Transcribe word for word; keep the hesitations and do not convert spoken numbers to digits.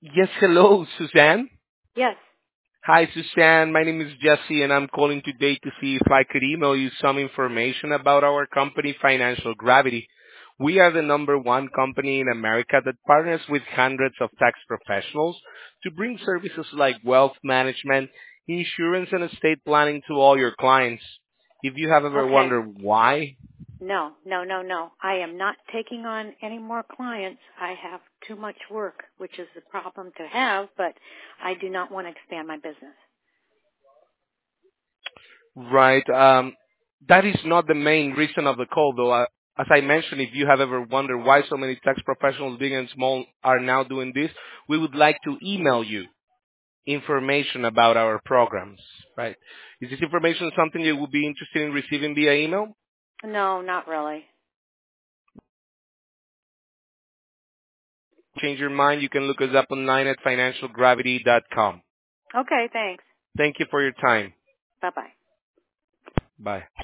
Yes, hello, Suzanne. Yes. Hi, Suzanne. My name is Jesse, and I'm calling today to see if I could email you some information about our company, Financial Gravity. We are the number one company in America that partners with hundreds of tax professionals to bring services like wealth management, insurance, and estate planning to all your clients. If you have ever Okay. wondered why, No, no, no, no. I am not taking on any more clients. I have too much work, which is a problem to have, but I do not want to expand my business. right, um, that is not the main reason of the call, though. Uh, as I mentioned, if you have ever wondered why so many tax professionals, big and small, are now doing this, we would like to email you information about our programs, right? Is this information something you would be interested in receiving via email? No, not really. Change your mind, you can look us up online at financial gravity dot com. Okay, thanks. Thank you for your time. Bye-bye. Bye.